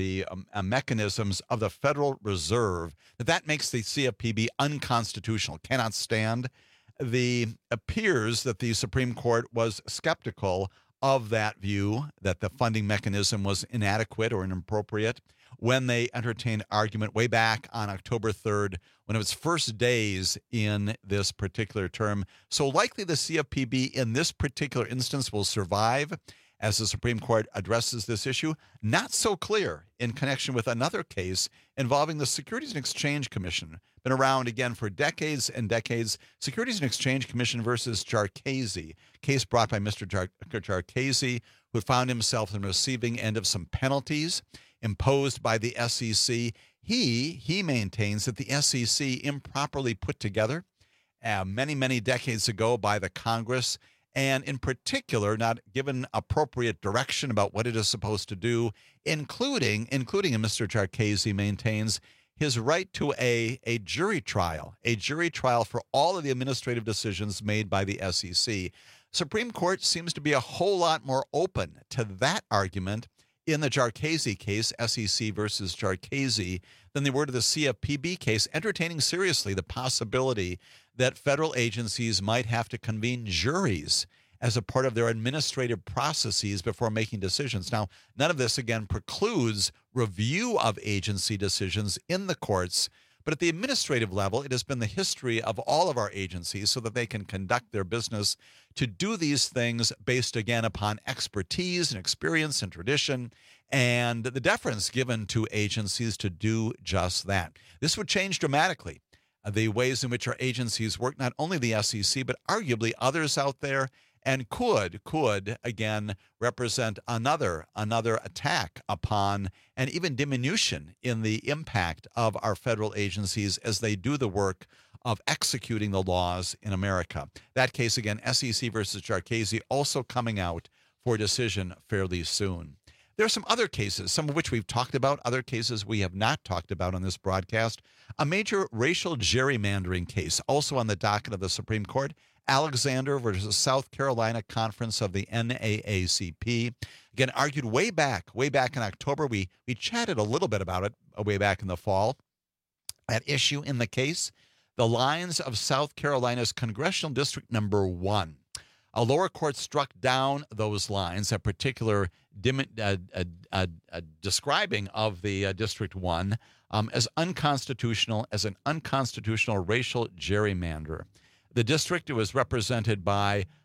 mechanisms of the Federal Reserve, that makes the CFPB unconstitutional, cannot stand. It appears that the Supreme Court was skeptical of that view, that the funding mechanism was inadequate or inappropriate, when they entertained argument way back on October 3rd, when it was first days in this particular term. So likely the CFPB in this particular instance will survive as the Supreme Court addresses this issue. Not so clear in connection with another case involving the Securities and Exchange Commission. Been around again for decades and decades. Securities and Exchange Commission versus Jarchese, case brought by Mr. Jarchese, who found himself in the receiving end of some penalties imposed by the SEC. He maintains that the SEC improperly put together many decades ago by the Congress, and in particular, not given appropriate direction about what it is supposed to do, including, and Mr. Jarchese maintains, his right to a jury trial for all of the administrative decisions made by the SEC. Supreme Court seems to be a whole lot more open to that argument in the Jarchese case, SEC versus Jarchese, than they were to the CFPB case, entertaining seriously the possibility that federal agencies might have to convene juries as a part of their administrative processes before making decisions. Now, none of this, again, precludes review of agency decisions in the courts, but at the administrative level, it has been the history of all of our agencies so that they can conduct their business to do these things based, again, upon expertise and experience and tradition, and the deference given to agencies to do just that. This would change dramatically the ways in which our agencies work, not only the SEC, but arguably others out there, and could again represent another attack upon and even diminution in the impact of our federal agencies as they do the work of executing the laws in America. That case, again, SEC versus Jarchese, also coming out for decision fairly soon. There are some other cases, some of which we've talked about, other cases we have not talked about on this broadcast. A major racial gerrymandering case, also on the docket of the Supreme Court, Alexander versus South Carolina Conference of the NAACP. Again, argued way back in October. We chatted a little bit about it way back in the fall. At issue in the case, the lines of South Carolina's Congressional District Number 1. A lower court struck down those lines, a particular describing of the District 1 as unconstitutional, as an unconstitutional racial gerrymander. The district was represented by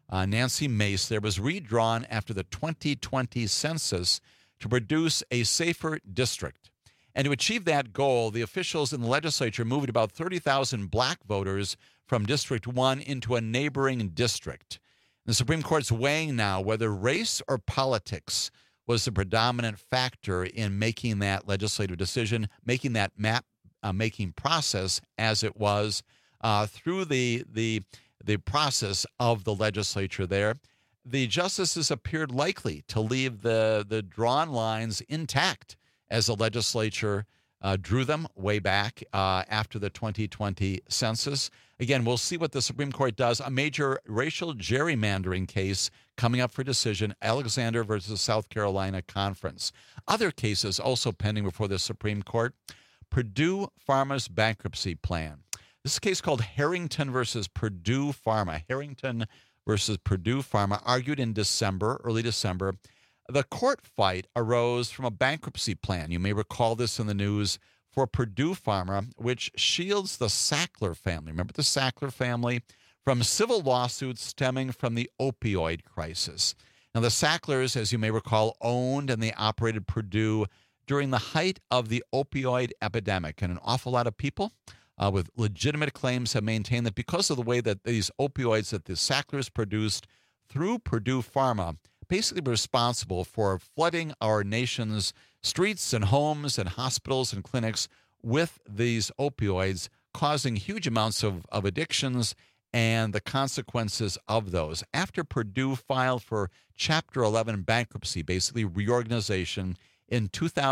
Nancy Mace there, was redrawn after the 2020 census to produce a safer district. And to achieve that goal, the officials in the legislature moved about 30,000 black voters from District 1 into a neighboring district. The Supreme Court's weighing now whether race or politics was the predominant factor in making that legislative decision, making that map-making process as it was through the process of the legislature there. The justices appeared likely to leave the drawn lines intact as the legislature drew them way back after the 2020 census. Again, we'll see what the Supreme Court does. A major racial gerrymandering case coming up for decision, Alexander versus South Carolina Conference. Other cases also pending before the Supreme Court. Purdue Pharma's bankruptcy plan. This is a case called Harrington versus Purdue Pharma. Harrington versus Purdue Pharma, argued in December, early December. The court fight arose from a bankruptcy plan. You may recall this in the news for Purdue Pharma, which shields the Sackler family. Remember the Sackler family? From civil lawsuits stemming from the opioid crisis. Now, the Sacklers, as you may recall, owned and they operated Purdue during the height of the opioid epidemic. And an awful lot of people with legitimate claims have maintained that because of the way that these opioids that the Sacklers produced through Purdue Pharma basically responsible for flooding our nation's streets and homes and hospitals and clinics with these opioids, causing huge amounts of addictions and the consequences of those. After Purdue filed for Chapter 11 bankruptcy, basically reorganization, in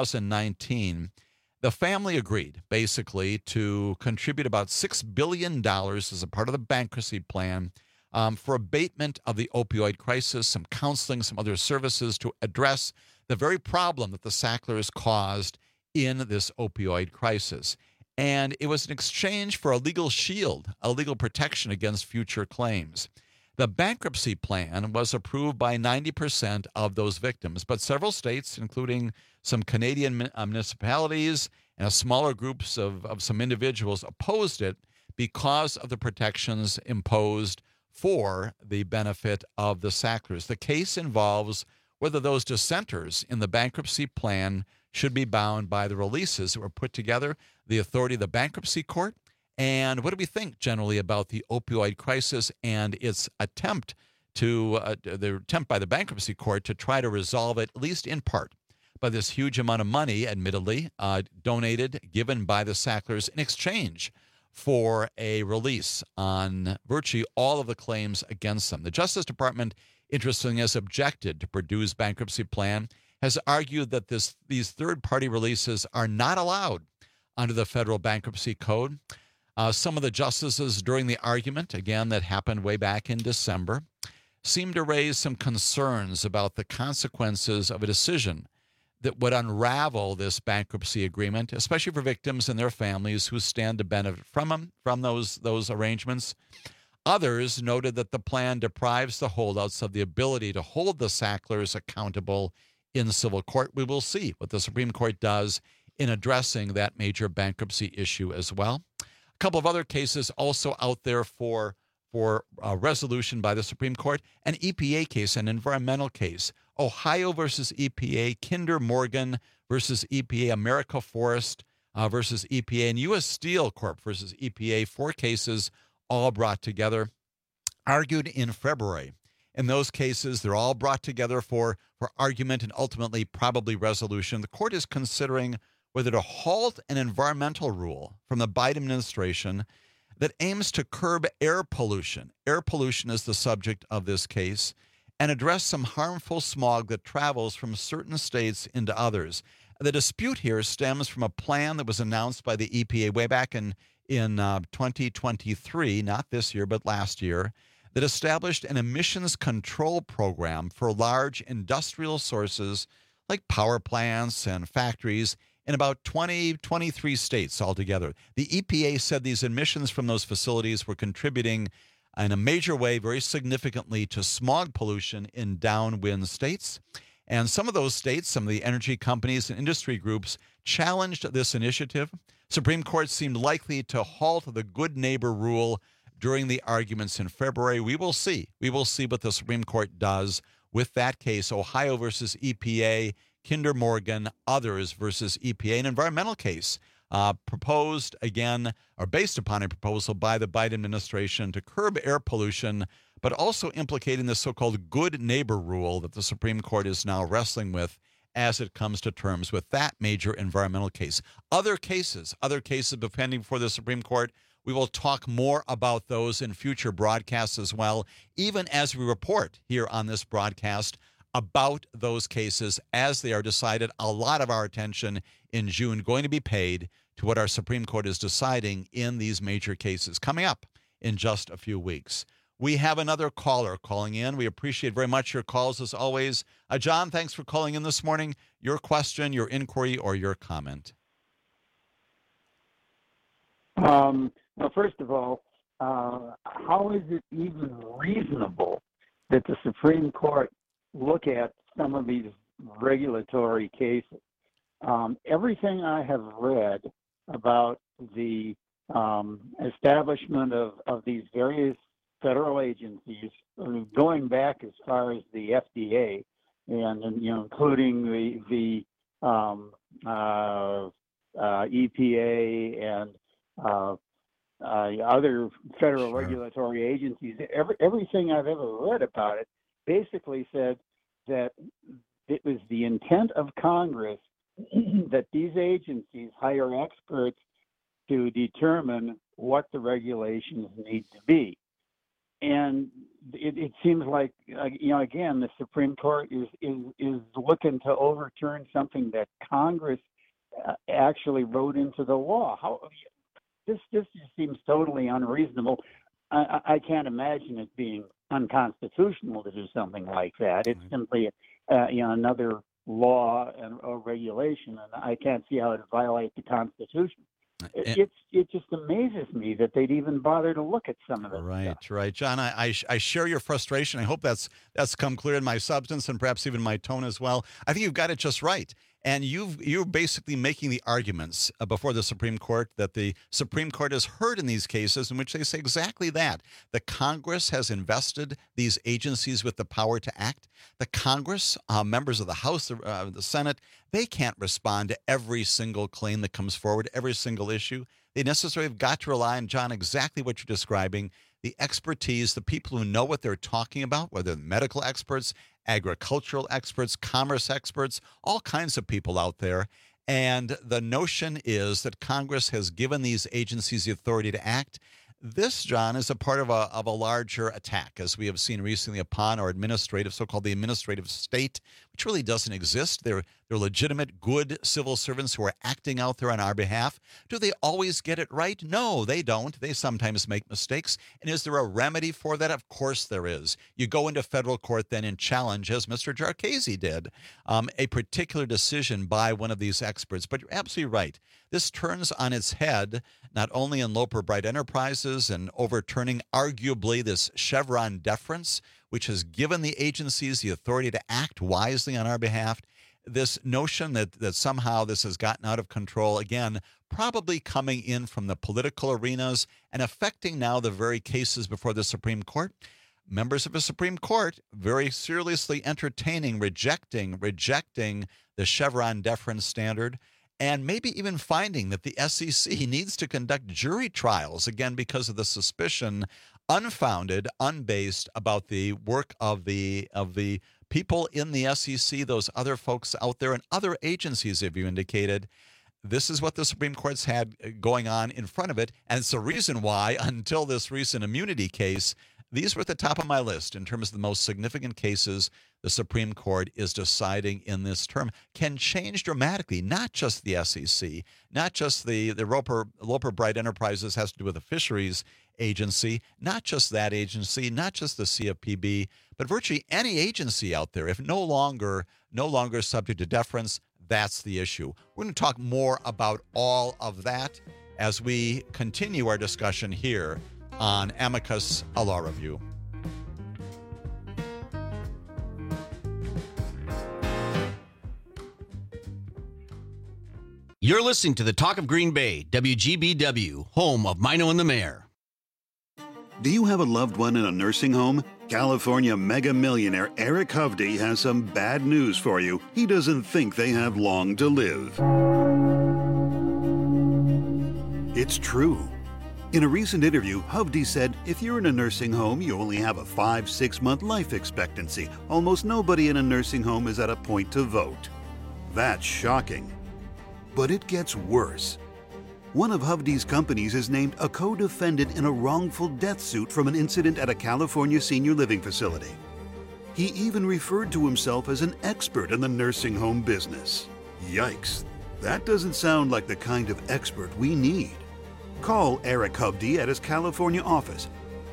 2019, the family agreed basically to contribute about $6 billion as a part of the bankruptcy plan for abatement of the opioid crisis, some counseling, some other services to address the very problem that the Sacklers caused in this opioid crisis. And it was an exchange for a legal shield, a legal protection against future claims. The bankruptcy plan was approved by 90% of those victims, but several states, including some Canadian municipalities and smaller groups of some individuals, opposed it because of the protections imposed for the benefit of the Sacklers. The case involves whether those dissenters in the bankruptcy plan should be bound by the releases that were put together, the authority of the bankruptcy court, and what do we think generally about the opioid crisis and its attempt by the bankruptcy court to try to resolve it, at least in part, by this huge amount of money, admittedly, donated, given by the Sacklers in exchange for a release on virtually all of the claims against them. The Justice Department, interestingly, has objected to Purdue's bankruptcy plan, has argued that these third-party releases are not allowed under the federal bankruptcy code. Some of the justices during the argument, again, that happened way back in December, seemed to raise some concerns about the consequences of a decision that would unravel this bankruptcy agreement, especially for victims and their families who stand to benefit from those arrangements. Others noted that the plan deprives the holdouts of the ability to hold the Sacklers accountable in civil court. We will see what the Supreme Court does in addressing that major bankruptcy issue as well. A couple of other cases also out there for resolution by the Supreme Court, an EPA case, an environmental case. Ohio versus EPA, Kinder Morgan versus EPA, America Forest versus EPA, and U.S. Steel Corp versus EPA, 4 cases all brought together, argued in February. In those cases, they're all brought together for argument and ultimately probably resolution. The court is considering whether to halt an environmental rule from the Biden administration that aims to curb air pollution. Air pollution is the subject of this case, and address some harmful smog that travels from certain states into others. The dispute here stems from a plan that was announced by the EPA way back in 2023, not this year, but last year, that established an emissions control program for large industrial sources like power plants and factories in about 23 states altogether. The EPA said these emissions from those facilities were contributing in a major way, very significantly, to smog pollution in downwind states. And some of those states, some of the energy companies and industry groups challenged this initiative. Supreme Court seemed likely to halt the good neighbor rule during the arguments in February. We will see. We will see what the Supreme Court does with that case, Ohio versus EPA, Kinder Morgan, others versus EPA, an environmental case proposed again, or based upon a proposal by the Biden administration to curb air pollution, but also implicating the so-called good neighbor rule that the Supreme Court is now wrestling with as it comes to terms with that major environmental case. Other cases pending before the Supreme Court, we will talk more about those in future broadcasts as well, even as we report here on this broadcast about those cases as they are decided. A lot of our attention in June going to be paid to what our Supreme Court is deciding in these major cases coming up in just a few weeks. We have another caller calling in. We appreciate very much your calls as always. John, thanks for calling in this morning. Your question, your inquiry, or your comment. Well, first of all, how is it even reasonable that the Supreme Court look at some of these regulatory cases? Everything I have read about the establishment of these various federal agencies, going back as far as the FDA, and including the EPA and other federal regulatory agencies. Everything I've ever read about it basically said that it was the intent of Congress that these agencies hire experts to determine what the regulations need to be. And it seems like, again, the Supreme Court is looking to overturn something that Congress actually wrote into the law. This just seems totally unreasonable. I can't imagine it being unconstitutional to do something like that. It's simply another law or regulation, and I can't see how it violates the Constitution. It just amazes me that they'd even bother to look at some of this stuff. Right. John, I share your frustration. I hope that's come clear in my substance and perhaps even my tone as well. I think you've got it just right. And you're basically making the arguments before the Supreme Court that the Supreme Court has heard in these cases in which they say exactly that. The Congress has invested these agencies with the power to act. The Congress, members of the House, the Senate, they can't respond to every single claim that comes forward, every single issue. They necessarily have got to rely on, John, exactly what you're describing, the expertise, the people who know what they're talking about, whether medical experts, agricultural experts, commerce experts, all kinds of people out there. And the notion is that Congress has given these agencies the authority to act. This, John, is a part of a larger attack, as we have seen recently, upon our administrative, so-called the administrative state, which really doesn't exist. They're legitimate, good civil servants who are acting out there on our behalf. Do they always get it right? No, they don't. They sometimes make mistakes. And is there a remedy for that? Of course there is. You go into federal court then and challenge, as Mr. Jarchese did, a particular decision by one of these experts. But you're absolutely right. This turns on its head not only in Loper Bright Enterprises and overturning arguably this Chevron deference, which has given the agencies the authority to act wisely on our behalf. This notion that somehow this has gotten out of control, again, probably coming in from the political arenas and affecting now the very cases before the Supreme Court. Members of the Supreme Court very seriously entertaining, rejecting the Chevron deference standard, and maybe even finding that the SEC needs to conduct jury trials, again, because of the suspicion, unfounded, unbased, about the work of the people in the SEC, those other folks out there, and other agencies, if you indicated. This is what the Supreme Court's had going on in front of it, and it's the reason why, until this recent immunity case, these were at the top of my list in terms of the most significant cases the Supreme Court is deciding in this term. Can change dramatically, not just the SEC, not just the Loper Bright Enterprises has to do with the fisheries agency, not just that agency, not just the CFPB, but virtually any agency out there, if no longer subject to deference. That's the issue. We're going to talk more about all of that as we continue our discussion here on Amicus, a Law Review. You're listening to the Talk of Green Bay, WGBW, home of Mino and the Mayor. Do you have a loved one in a nursing home? California mega millionaire Eric Hovde has some bad news for you. He doesn't think they have long to live. It's true. In a recent interview, Hovde said, if you're in a nursing home, you only have a 5-6 month life expectancy. Almost nobody in a nursing home is at a point to vote. That's shocking. But it gets worse. One of Hovde's companies is named a co-defendant in a wrongful death suit from an incident at a California senior living facility. He even referred to himself as an expert in the nursing home business. Yikes, that doesn't sound like the kind of expert we need. Call Eric Hovde at his California office,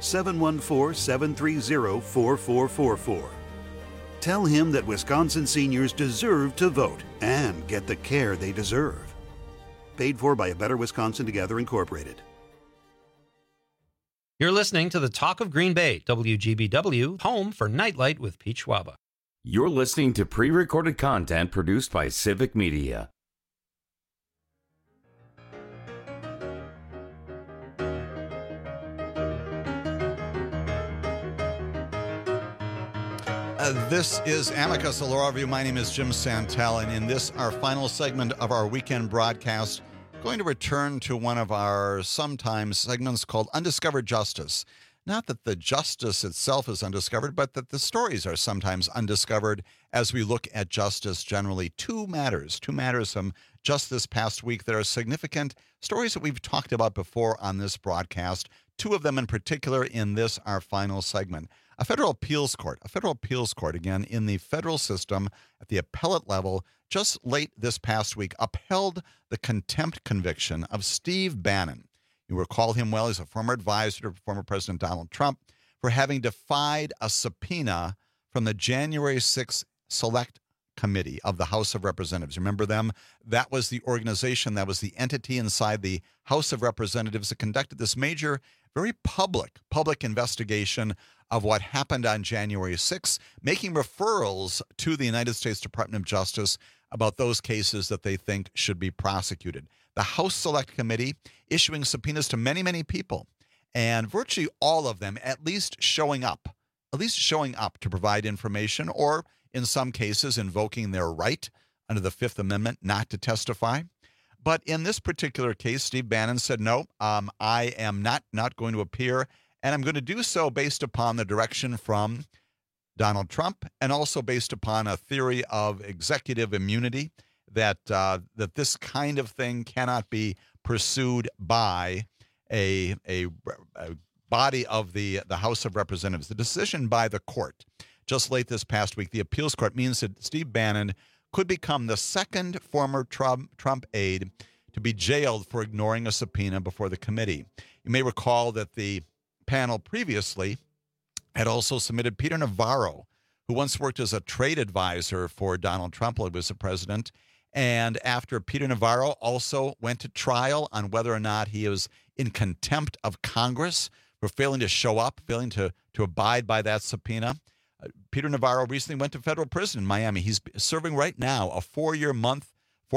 714-730-4444. Tell him that Wisconsin seniors deserve to vote and get the care they deserve. Paid for by A Better Wisconsin Together, Incorporated. You're listening to the Talk of Green Bay, WGBW, home for Nightlight with Pete Schwaba. You're listening to pre-recorded content produced by Civic Media. This is Amicus, a law review. My name is Jim Santel, and in this, our final segment of our weekend broadcast, going to return to one of our sometimes segments called Undiscovered Justice. Not that the justice itself is undiscovered, but that the stories are sometimes undiscovered as we look at justice generally. Two matters from just this past week that are significant, stories that we've talked about before on this broadcast, two of them in particular in this, our final segment. A federal appeals court, again, in the federal system at the appellate level, just late this past week, upheld the contempt conviction of Steve Bannon. You recall him well. He's a former advisor to former President Donald Trump for having defied a subpoena from the January 6th Select Committee of the House of Representatives. Remember them? That was the organization, that was the entity inside the House of Representatives that conducted this major, very public investigation of what happened on January 6th, making referrals to the United States Department of Justice about those cases that they think should be prosecuted. The House Select Committee issuing subpoenas to many, many people, and virtually all of them at least showing up to provide information, or in some cases invoking their right under the Fifth Amendment not to testify. But in this particular case, Steve Bannon said, no, I am not going to appear, and I'm going to do so based upon the direction from Donald Trump and also based upon a theory of executive immunity that this kind of thing cannot be pursued by a body of the House of Representatives. The decision by the court just late this past week, the appeals court, means that Steve Bannon could become the second former Trump aide to be jailed for ignoring a subpoena before the committee. You may recall that the panel previously had also submitted Peter Navarro, who once worked as a trade advisor for Donald Trump while he was the president. And after Peter Navarro also went to trial on whether or not he was in contempt of Congress for failing to show up, failing to abide by that subpoena, Peter Navarro recently went to federal prison in Miami. He's serving right now a four-month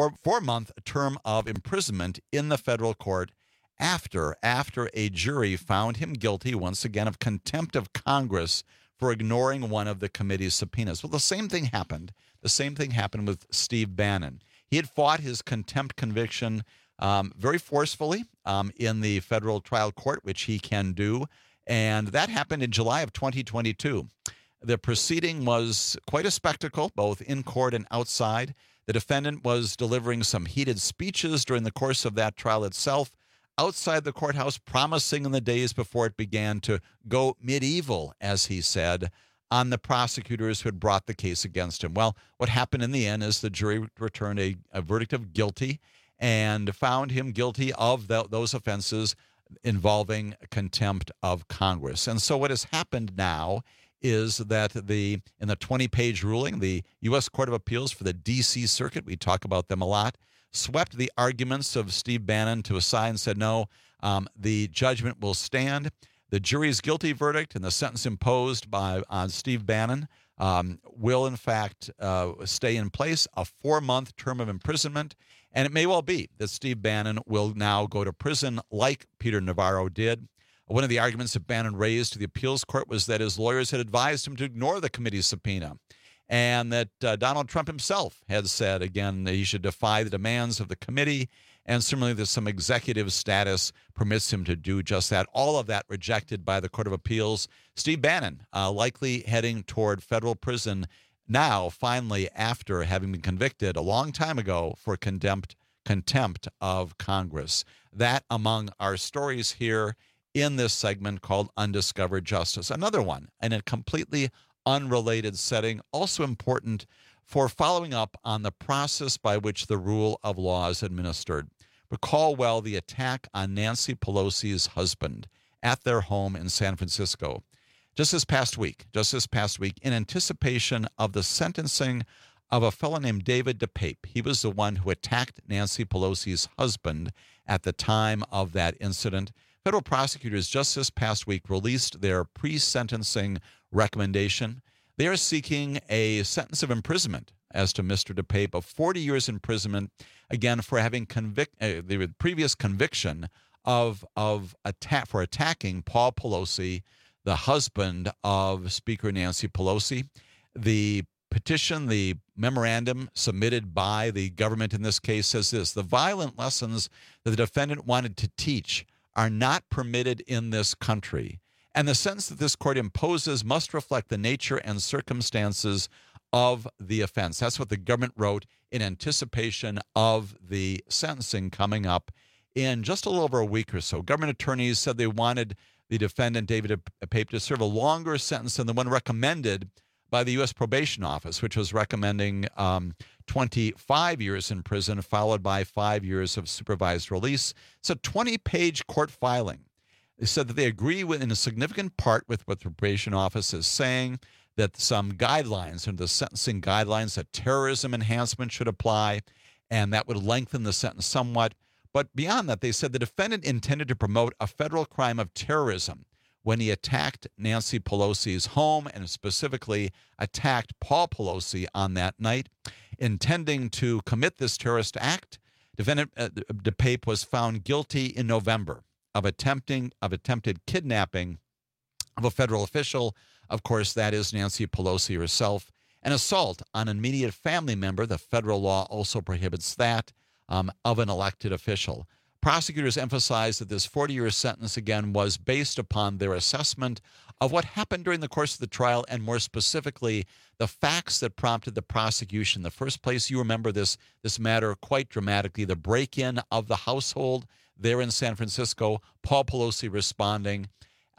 term of imprisonment in the federal court after a jury found him guilty once again of contempt of Congress for ignoring one of the committee's subpoenas. Well, the same thing happened with Steve Bannon. He had fought his contempt conviction very forcefully in the federal trial court, which he can do, and that happened in July of 2022. The proceeding was quite a spectacle, both in court and outside. The defendant was delivering some heated speeches during the course of that trial itself, outside the courthouse, promising in the days before it began to go medieval, as he said, on the prosecutors who had brought the case against him. Well, what happened in the end is the jury returned a verdict of guilty and found him guilty of those offenses involving contempt of Congress. And so what has happened now is that in the 20-page ruling, the U.S. Court of Appeals for the D.C. Circuit, we talk about them a lot, swept the arguments of Steve Bannon to a side and said, no, the judgment will stand. The jury's guilty verdict and the sentence imposed on Steve Bannon will, in fact, stay in place, a 4-month term of imprisonment. And it may well be that Steve Bannon will now go to prison like Peter Navarro did. One of the arguments that Bannon raised to the appeals court was that his lawyers had advised him to ignore the committee's subpoena, and that Donald Trump himself had said, again, that he should defy the demands of the committee, and similarly that some executive status permits him to do just that. All of that rejected by the Court of Appeals. Steve Bannon likely heading toward federal prison now, finally, after having been convicted a long time ago for contempt of Congress. That among our stories here in this segment called Undiscovered Justice. Another one in a completely unrelated setting, also important for following up on the process by which the rule of law is administered. Recall well the attack on Nancy Pelosi's husband at their home in San Francisco. Just this past week, in anticipation of the sentencing of a fellow named David DePape. He was the one who attacked Nancy Pelosi's husband at the time of that incident. Federal prosecutors just this past week released their pre-sentencing recommendation. They are seeking a sentence of imprisonment as to Mr. DePape of 40 years imprisonment, again, for having the previous conviction for attacking Paul Pelosi, the husband of Speaker Nancy Pelosi. The petition, the memorandum submitted by the government in this case says this: the violent lessons that the defendant wanted to teach are not permitted in this country, and the sentence that this court imposes must reflect the nature and circumstances of the offense. That's what the government wrote in anticipation of the sentencing coming up in just a little over a week or so. Government attorneys said they wanted the defendant, David DePape, to serve a longer sentence than the one recommended by the U.S. Probation Office, which was recommending 25 years in prison, followed by 5 years of supervised release. It's a 20-page court filing. They said that they agree with, in a significant part, with what the Probation Office is saying, that some guidelines, and the sentencing guidelines, that terrorism enhancement should apply, and that would lengthen the sentence somewhat. But beyond that, they said the defendant intended to promote a federal crime of terrorism when he attacked Nancy Pelosi's home and specifically attacked Paul Pelosi on that night. Intending to commit this terrorist act, defendant DePape was found guilty in November of attempted kidnapping of a federal official. Of course, that is Nancy Pelosi herself. An assault on an immediate family member. The federal law also prohibits that of an elected official. Prosecutors emphasized that this 40-year sentence, again, was based upon their assessment of what happened during the course of the trial, and more specifically, the facts that prompted the prosecution. In the first place, you remember this matter quite dramatically, the break-in of the household there in San Francisco, Paul Pelosi responding,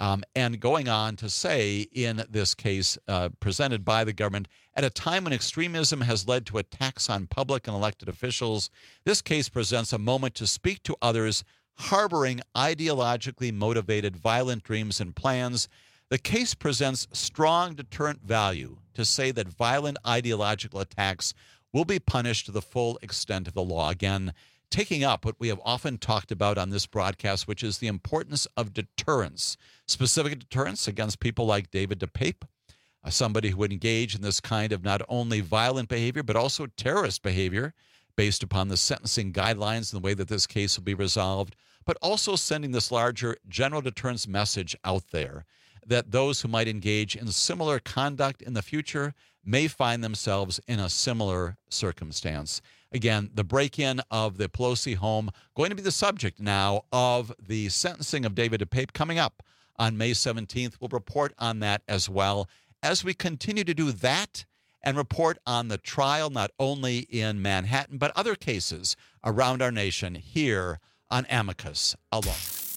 and going on to say in this case presented by the government, at a time when extremism has led to attacks on public and elected officials, this case presents a moment to speak to others harboring ideologically motivated violent dreams and plans. The case presents strong deterrent value to say that violent ideological attacks will be punished to the full extent of the law. Again, taking up what we have often talked about on this broadcast, which is the importance of deterrence, specific deterrence against people like David DePape, somebody who would engage in this kind of not only violent behavior, but also terrorist behavior based upon the sentencing guidelines and the way that this case will be resolved, but also sending this larger general deterrence message out there that those who might engage in similar conduct in the future may find themselves in a similar circumstance. Again, the break-in of the Pelosi home going to be the subject now of the sentencing of David DePape coming up on May 17th. We'll report on that as well as we continue to do that and report on the trial not only in Manhattan but other cases around our nation here on Amicus Alone.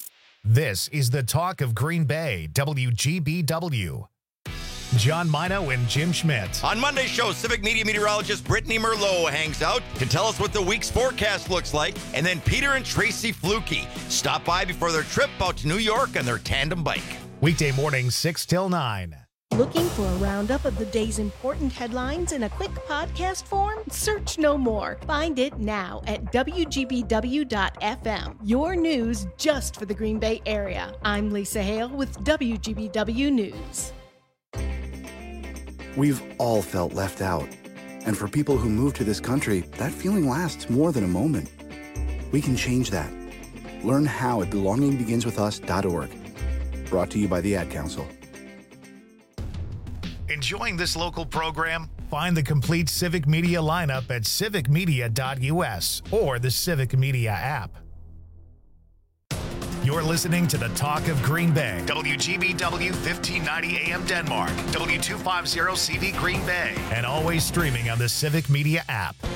This is the Talk of Green Bay, WGBW. John Mino and Jim Schmidt. On Monday's show, Civic Media meteorologist Brittany Merlot hangs out to tell us what the week's forecast looks like. And then Peter and Tracy Fluke stop by before their trip out to New York on their tandem bike. Weekday mornings 6 till 9. Looking for a roundup of the day's important headlines in a quick podcast form? Search no more. Find it now at WGBW.FM. Your news just for the Green Bay area. I'm Lisa Hale with WGBW News. We've all felt left out. And for people who move to this country, that feeling lasts more than a moment. We can change that. Learn how at belongingbeginswithus.org. Brought to you by the Ad Council. Enjoying this local program? Find the complete Civic Media lineup at civicmedia.us or the Civic Media app. You're listening to the Talk of Green Bay. WGBW 1590 AM Denmark, W250 CV Green Bay, and always streaming on the Civic Media app.